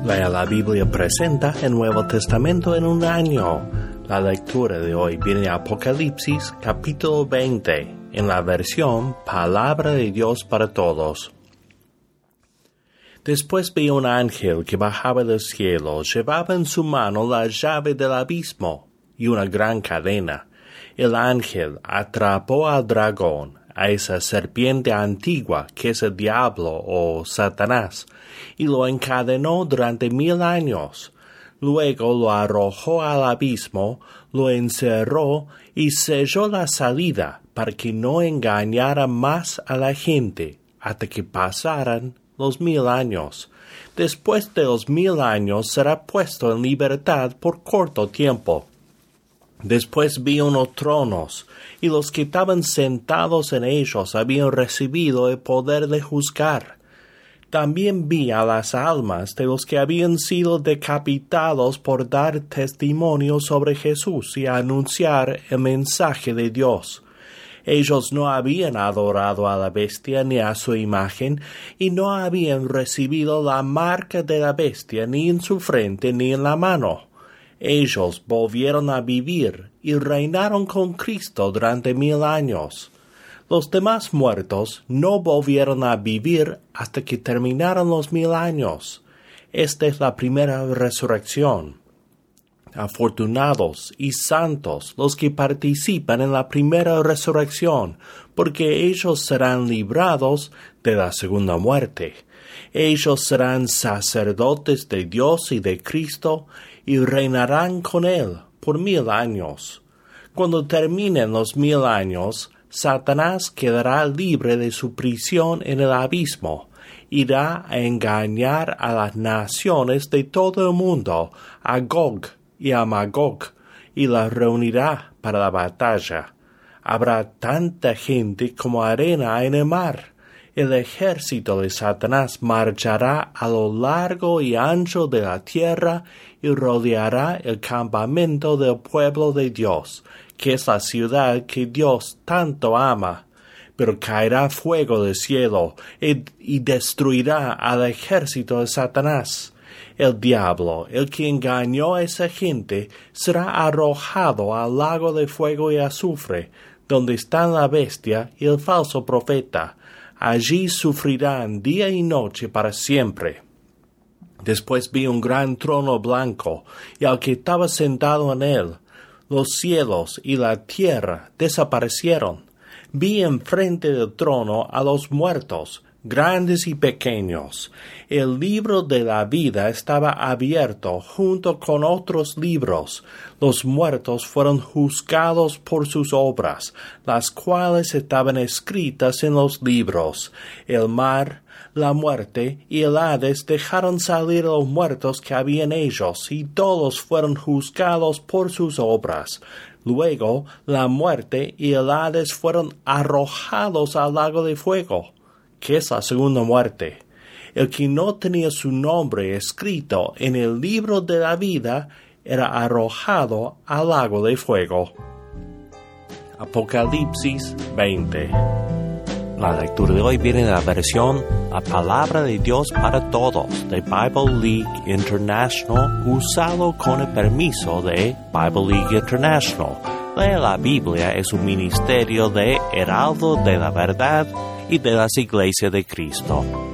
Lea la Biblia presenta el Nuevo Testamento en un año. La lectura de hoy viene de Apocalipsis capítulo 20, en la versión Palabra de Dios para Todos. Después vi un ángel que bajaba del cielo, llevaba en su mano la llave del abismo y una gran cadena. El ángel atrapó al dragón, a esa serpiente antigua que es el diablo o Satanás, y lo encadenó durante 1000 años. Luego lo arrojó al abismo, lo encerró y selló la salida para que no engañara más a la gente hasta que pasaran los 1000 años. Después de los 1000 años será puesto en libertad por corto tiempo. Después vi unos tronos, y los que estaban sentados en ellos habían recibido el poder de juzgar. También vi a las almas de los que habían sido decapitados por dar testimonio sobre Jesús y anunciar el mensaje de Dios. Ellos no habían adorado a la bestia ni a su imagen, y no habían recibido la marca de la bestia ni en su frente ni en la mano. Ellos volvieron a vivir y reinaron con Cristo durante 1000 años. Los demás muertos no volvieron a vivir hasta que terminaron los 1000 años. Esta es la primera resurrección. Afortunados y santos los que participan en la primera resurrección, porque ellos serán librados de la segunda muerte. Ellos serán sacerdotes de Dios y de Cristo, y reinarán con Él por 1000 años. Cuando terminen los 1000 años, Satanás quedará libre de su prisión en el abismo. Irá a engañar a las naciones de todo el mundo, a Gog y a Magog, y las reunirá para la batalla. Habrá tanta gente como arena en el mar. El ejército de Satanás marchará a lo largo y ancho de la tierra y rodeará el campamento del pueblo de Dios, que es la ciudad que Dios tanto ama. Pero caerá fuego del cielo y destruirá al ejército de Satanás. El diablo, el que engañó a esa gente, será arrojado al lago de fuego y azufre, donde están la bestia y el falso profeta. Allí sufrirán día y noche para siempre. Después vi un gran trono blanco, y al que estaba sentado en él. Los cielos y la tierra desaparecieron. Vi enfrente del trono a los muertos, grandes y pequeños. El libro de la vida estaba abierto junto con otros libros. Los muertos fueron juzgados por sus obras, las cuales estaban escritas en los libros. El mar, la muerte y el Hades dejaron salir a los muertos que había en ellos, y todos fueron juzgados por sus obras. Luego, la muerte y el Hades fueron arrojados al lago de fuego, que es la segunda muerte. El que no tenía su nombre escrito en el libro de la vida era arrojado al lago de fuego. Apocalipsis 20. La lectura de hoy viene de la versión La Palabra de Dios para Todos de Bible League International, usado con el permiso de Bible League International. Lea la Biblia es un ministerio de Heraldo de la Verdad y de las Iglesias de Cristo.